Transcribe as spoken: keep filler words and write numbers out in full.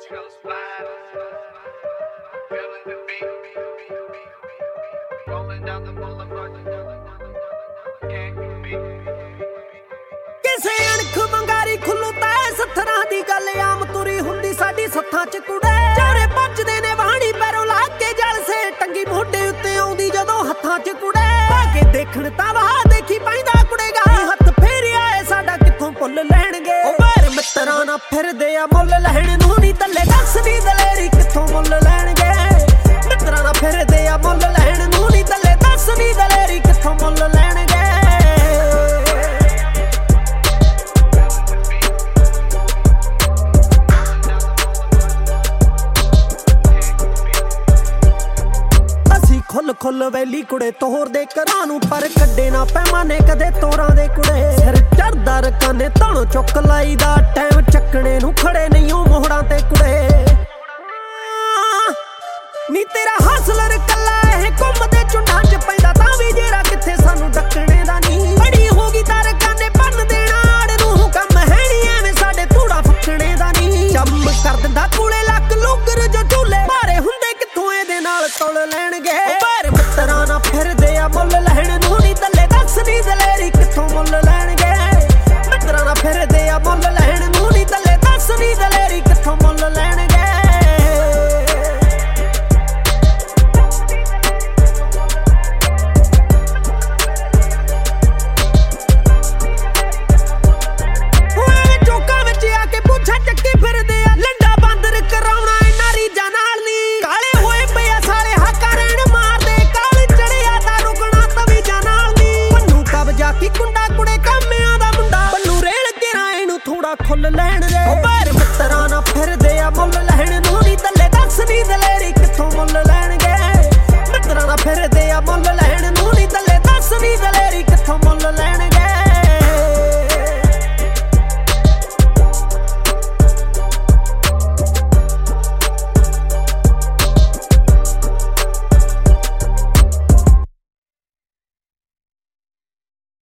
ਕਿਸੇ ਅਣਖ ਬੰਗਾਰੀ ਖੁੱਲੂ ਤੈ ਸੱਥਰਾਂ ਦੀ ਗੱਲ ਆਮ ਤੁਰੀ ਹੁੰਦੀ ਸਾਡੀ ਸੱਥਾਂ ਚ ਕੁੜੇ ਚਾਰੇ ਪੱਜਦੇ ਨੇ ਵਾਹਣੀ ਪੈਰੋਂ ਲਾ ਕੇ ਜਲ ਸੇ ਟੰਗੀ ਮੋਢੇ ਉੱਤੇ ਆਉਂਦੀ ਜਦੋਂ ਹੱਥਾਂ ਚ ਕੁੜੇ ਆ ਕੇ ਦੇਖਣ ਤਾਂ ਵਾਹ ਦੇਖੀ ਪੈਂਦਾ ਕੁੜੇਗਾ ਹੱਥ ਫੇਰਿਆ ਏ ਸਾਡਾ ਕਿੱਥੋਂ ਪੁੱਲ ਲੈਣਗੇ ਉਹ ਬਾਹਰ ਮਿੱਤਰਾਂ ਨਾਲ ਫਿਰਦੇ ਆ ਮੁੱਲ ਲੈਣ ਨੂੰ ਨਹੀਂ ਦੱਲੇ ਦੱਸਦੀ ਦਲੇਰੀ ਕਿੱਥੋਂ ਮੁੱਲ ਲੈਣਗੇ ਮਿੱਤਰਾਂ ਨਾਲ ਫਿਰਦੇ ਆ ਮੁੱਲ ਲੈਣ ਨੂੰ ਨਹੀਂ ਦੱਲੇ ਦੱਸਦੀ ਦਲੇਰੀ ਕਿੱਥੋਂ ਮੁੱਲ ਲੈਣਗੇ ਖੁੱਲ ਖੁੱਲ ਵੈਲੀ ਕੁੜੇ ਤੋਰ ਦੇ ਘਰਾਂ ਨੂੰ ਪਰ ਕੱਢੇ ਨਾ ਪੈਮਾਨੇ ਕਦੇ ਤੋਰਾਂ ਦੇ ਕੁੜੇ ਸਿਰ ਚੜਦਾ ਰਕਾਨੇ ਧਣੋ ਚੁੱਕ ਲਾਈਦਾ ਟਾਈਮ ਚੱਕਣੇ ਨੂੰ ਖੜੇ ਨਹੀਂ ਉਹ ਮੋਹੜਾਂ ਤੇ ਕੁੜੇ ਨੀ ਤੇਰਾ ਹਾਸਲਰ ਕੱਲਾ ਇਹ ਘੁੰਮਦੇ ਚੁੰਡਾਂ ਚ ਪੈਂਦਾ ਤਾਂ ਵੀ ਜੇਰਾ ਕਿੱਥੇ ਸਾਨੂੰ ਡੱਕਣੇ ਦਾ ਨਹੀਂ ਬੜੀ ਹੋ ਗਈ ਤਾਂ ਰਕਾਨੇ ਬੰਨ ਦੇਣਾ ਆੜ ਨੂੰ ਕੰਮ ਹੈ ਨਹੀਂ ਐਵੇਂ ਸਾਡੇ ਧੂੜਾ ਫੱਕਣੇ ਦਾ ਨਹੀਂ ਚੰਮ ਕਰ ਦਿੰਦਾ ਕੂਲੇ ਲੱਕ ਲੁੱਗਰ ਜੋ ਝੂਲੇ ਮਾਰੇ ਹੁੰਦੇ ਕਿੱਥੋਂ ਇਹਦੇ ਨਾਲ ਤੁਲ ਲੈਣਗੇ